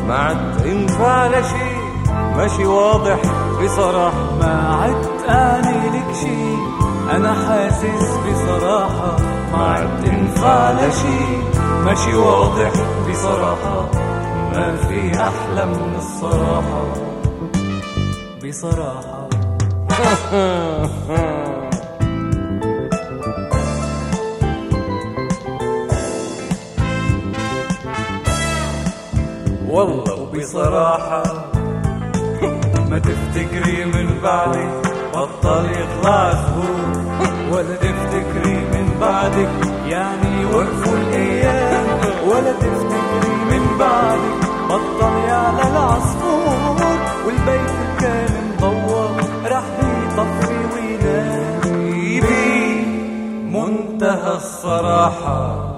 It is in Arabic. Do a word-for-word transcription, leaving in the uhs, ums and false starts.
ما عد ينفع لشي، ماشي واضح بصراحة. ما عد أعني لك شي، أنا حاسس بصراحة. ما عد ينفع لشي، ماشي واضح بصراحة. ما في أحلى من الصراحة بصراحة. والله وبصراحة ما تفتكري من بعدك بطل يطلع زهور، ولا تفتكري من بعدك يعني وقفوا الأيام، ولا تفتكري من بعدك بطل يعلى العصفور، والبيت كان مضوى رح يطفي وينام. منتهى الصراحة